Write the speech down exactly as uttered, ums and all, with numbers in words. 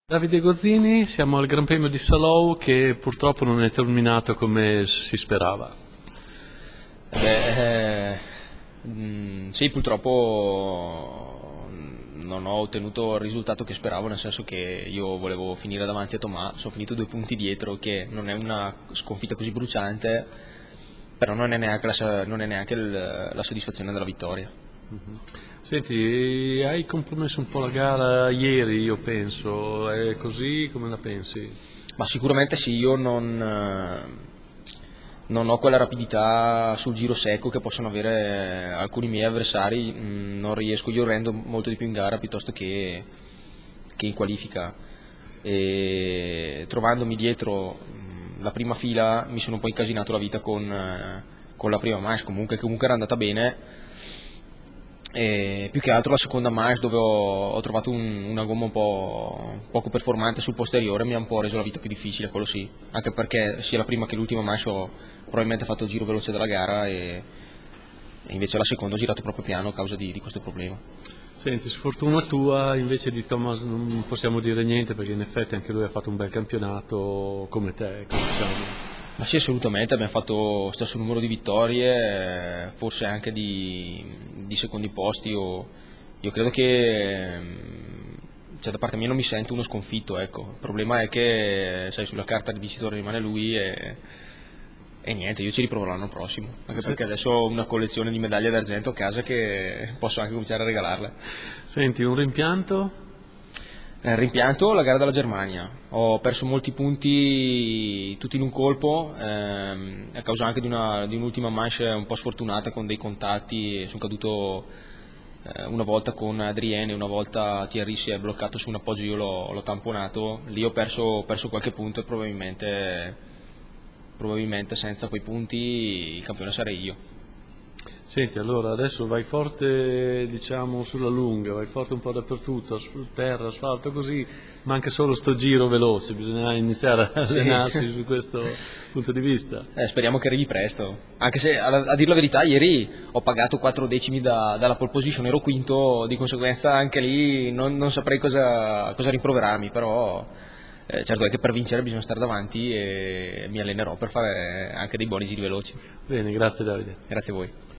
Davide Gozzini, siamo al Gran Premio di Salou che purtroppo non è terminato come si sperava. Beh, eh, mh, sì, purtroppo non ho ottenuto il risultato che speravo, nel senso che io volevo finire davanti a Tomà, sono finito due punti dietro, che non è una sconfitta così bruciante, però non è neanche la, non è neanche il, la soddisfazione della vittoria. Mhm. Senti, hai compromesso un po' la gara ieri, io penso, è così? Come la pensi? Ma sicuramente sì, io non, eh, non ho quella rapidità sul giro secco che possono avere alcuni miei avversari, mh, non riesco, io rendo molto di più in gara piuttosto che, che in qualifica. E trovandomi dietro mh, la prima fila mi sono un po' incasinato la vita con, eh, con la prima manche, comunque, che comunque era andata bene. E più che altro la seconda manche, dove ho, ho trovato un, una gomma un po' poco performante sul posteriore, mi ha un po' reso la vita più difficile, quello sì, anche perché sia la prima che l'ultima manche ho probabilmente fatto il giro veloce della gara e, e invece la seconda ho girato proprio piano a causa di, di questo problema. Senti, sfortuna tua, invece di Thomas non possiamo dire niente perché in effetti anche lui ha fatto un bel campionato come te, come diciamo. Ma sì, assolutamente, abbiamo fatto lo stesso numero di vittorie, eh, forse anche di, di secondi posti. Io, io credo che, mm, cioè, da parte mia non mi sento uno sconfitto, ecco. Il problema è che, sai, sulla carta di vincitore rimane lui e, e niente, io ci riproverò l'anno prossimo, anche Sì. perché adesso ho una collezione di medaglie d'argento a casa che posso anche cominciare a regalarle. Senti, un rimpianto? Eh, rimpianto la gara della Germania, ho perso molti punti tutti in un colpo, ehm, a causa anche di, una, di un'ultima manche un po' sfortunata con dei contatti, sono caduto eh, una volta con Adrien e una volta Thierry si è bloccato su un appoggio, io l'ho, l'ho tamponato, lì ho perso, ho perso qualche punto e probabilmente, probabilmente senza quei punti il campione sarei io. Senti, allora adesso vai forte, diciamo, sulla lunga, vai forte un po' dappertutto, as- terra, asfalto, così manca solo sto giro veloce, bisogna iniziare a Sì. allenarsi su questo punto di vista. Eh, speriamo che arrivi presto, anche se a, a dire la verità ieri ho pagato quattro decimi da- dalla pole position, ero quinto, di conseguenza anche lì non, non saprei cosa, cosa rimproverarmi, però eh, certo è che per vincere bisogna stare davanti e mi allenerò per fare anche dei buoni giri veloci. Bene, grazie Davide. Grazie a voi.